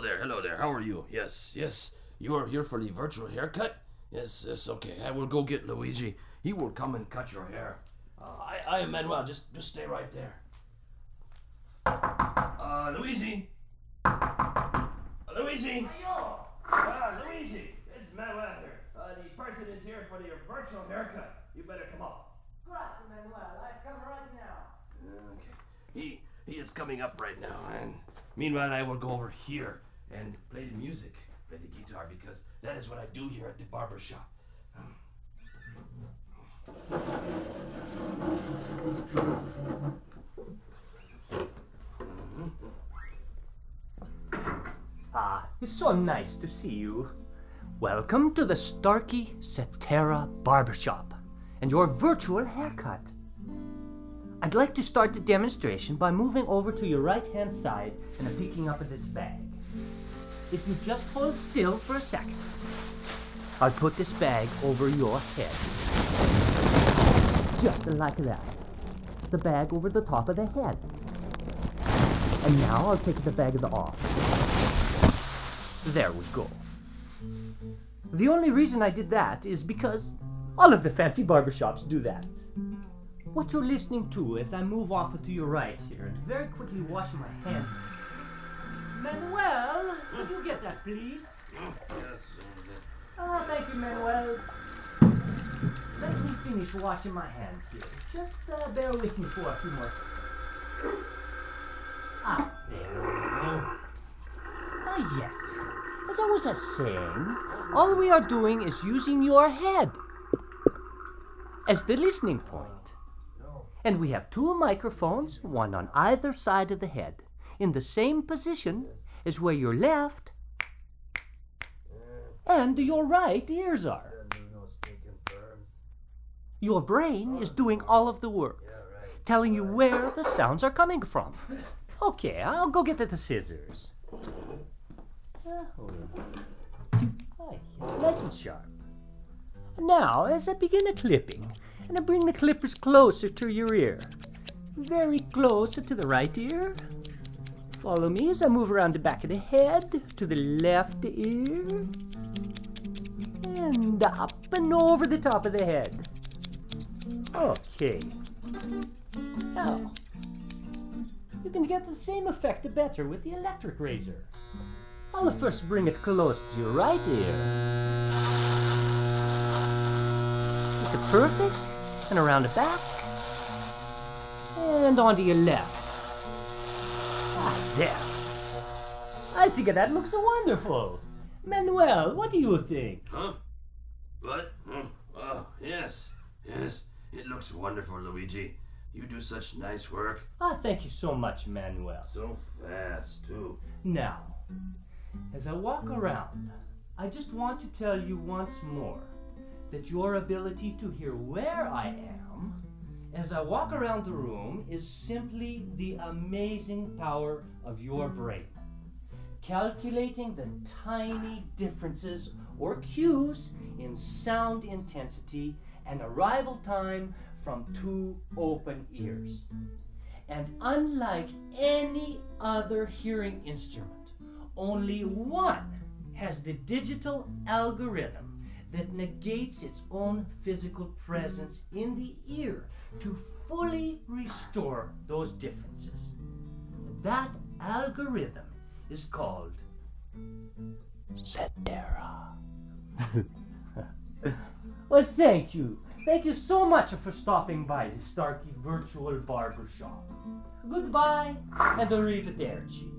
hello there. How are you? Yes. You are here for the virtual haircut? Yes, okay. I will go get Luigi. He will come and cut your hair. I am Manuel. Just stay right there. Luigi. Luigi. Luigi. It's Manuel here. The person is here for your virtual haircut. You better come up. Grazie, Manuel. I come right now. Okay. He is coming up right now, and meanwhile I will go over here and play the music, play the guitar, because that is what I do here at the barber shop. It's so nice to see you. Welcome to the Starkey Cetera Barbershop and your virtual haircut. I'd like to start the demonstration by moving over to your right-hand side and picking up this bag. If you just hold still for a second, I'll put this bag over your head. Just like that. The bag over the top of the head. And now I'll take the bag off. There we go. The only reason I did that is because all of the fancy barbershops do that. What you're listening to as I move off to your right here and very quickly wash my hands. Manuel, could you get that, please? Yes. Thank you, Manuel. Let me finish washing my hands here. Just bear with me for a few more seconds. There we go. Yes. As I was saying, all we are doing is using your head as the listening point. And we have two microphones, one on either side of the head, in the same position as where your left and your right ears are. Your brain is doing all of the work, telling you where the sounds are coming from. Okay, I'll go get the scissors. It's nice and sharp. Now, as I begin the clipping, and I bring the clippers closer to your ear, very close to the right ear. Follow me as I move around the back of the head to the left ear, and up and over the top of the head. Okay. Now, you can get the same effect better with the electric razor. I'll first bring it close to your right ear. Is it perfect? And around the back. And onto your left. There. I think that looks wonderful. Manuel, what do you think? Huh? What? Oh, yes. It looks wonderful, Luigi. You do such nice work. Thank you so much, Manuel. So fast, too. Now, as I walk around, I just want to tell you once more that your ability to hear where I am as I walk around the room is simply the amazing power of your brain. Calculating the tiny differences or cues in sound intensity and arrival time from two open ears. And unlike any other hearing instrument, only one has the digital algorithm that negates its own physical presence in the ear to fully restore those differences. That algorithm is called Cetera. Well, thank you. Thank you so much for stopping by the Starkey Virtual Barbershop. Goodbye and arrivederci.